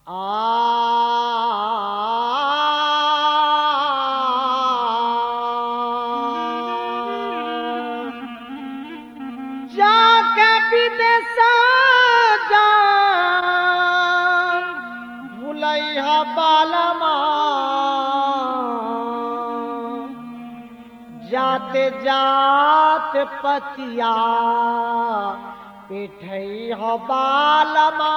जाके विदेश भूलैहा बालमा जाते जाते पतिया पिठैहा बालमा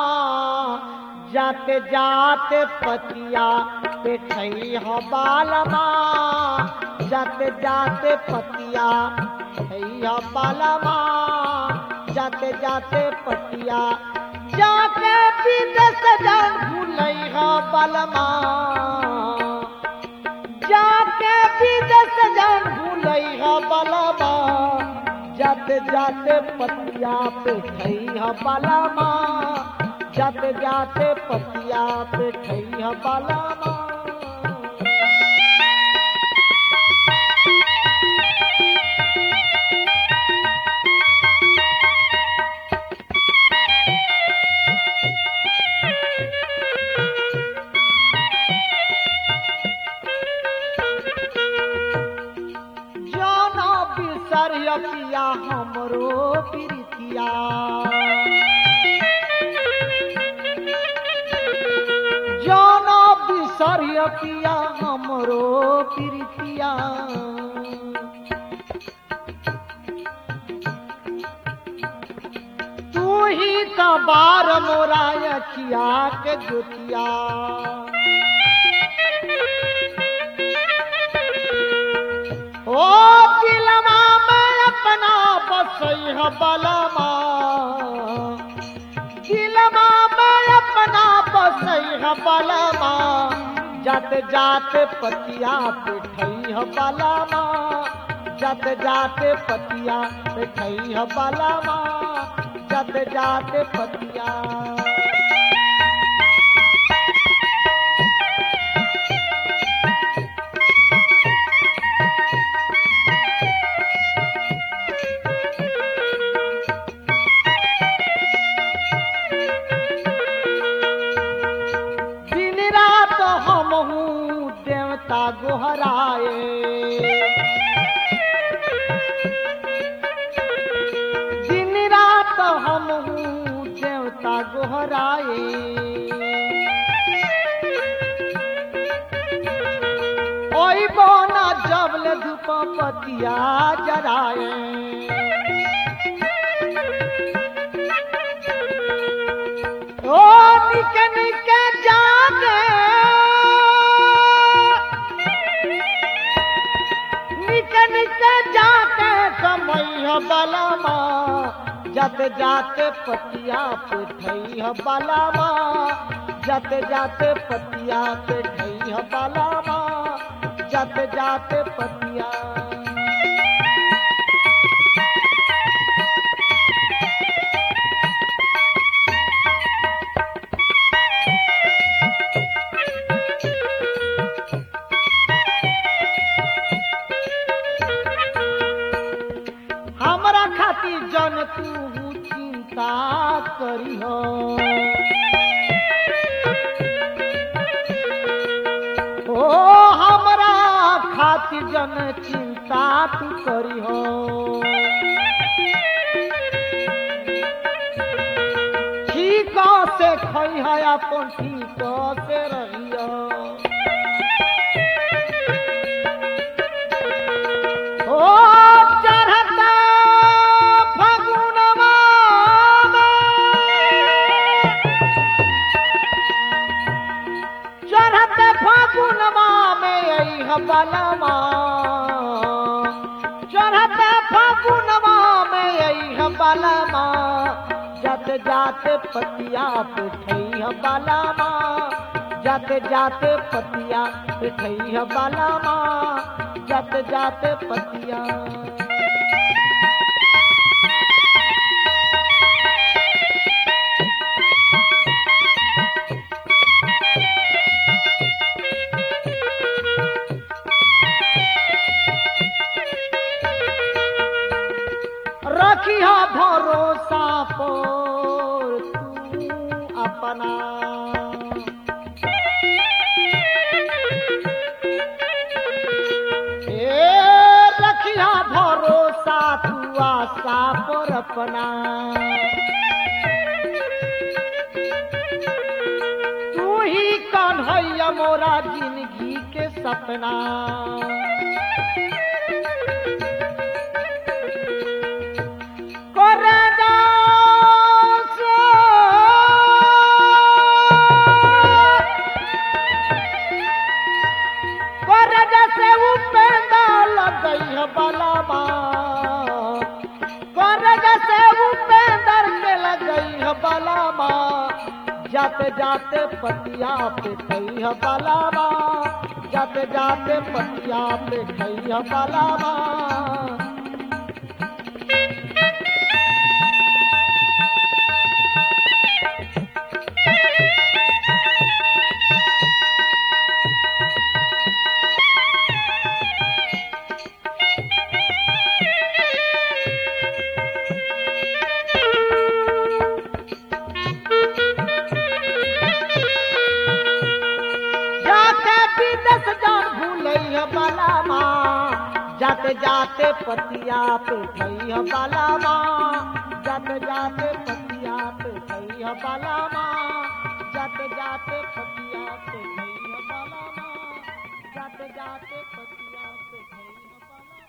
जाते जाते पतिया पिठैहा बालमा जाते जाते पतिया पिठैहा बालमा जाते जाते पतिया जाके विदेश जान भूलैहा बालमा जाके विदेश जान भूलैहा बालमा जाते जाते पतिया पिठैहा बालमा जाते जाते पतिया पिठैहा बालमा पिया हमरो प्रीतिया जाना बिसरिया पिया हमरो प्रीतिया तू ही का बार मोरा अखिया के जुतिया ओ दिलमा अपना बसैहा बालमा दिलमा में अपना बसैहा बालमा जाते जाते पतिया पिठैहा बालमा जाते जाते पतिया पिठैहा बालमा जाते जाते पतिया देवता गोहराए दिन रात हम देवता गोहराए ओई बोना जबले धूप पतिया जराए ओ निके निके जागे जाके कमैहा बालमा जाते जाते पतिया पिठैहा बालमा जाते जाते पतिया पिठैहा बालमा जाते जाते पतिया हमरा खातिर जन तू चिंता करी हो ओ हमरा खातिर जन चिंता तू करी हो ठीक से खैहा अपन ठीक से रहियो ओ बालमा चढ़ते फागुनवा में यही बालमा जाते जाते पतिया पिठैहा बालमा जाते जाते पतिया पिठैहा बालमा जाते जाते पतिया रखिया भरोसा पर तू अपना अपना तू ही कन्हैया मोरा जिंदगी के सपना जाते जाते पतिया पे खई बलावा जाते जाते पतिया पे खई बलावा जाते जाते पतिया पे खई बलावा जाते जाते पतिया पे खई बलावा जाते जाते पतिया पे खई बलावा जाते जाते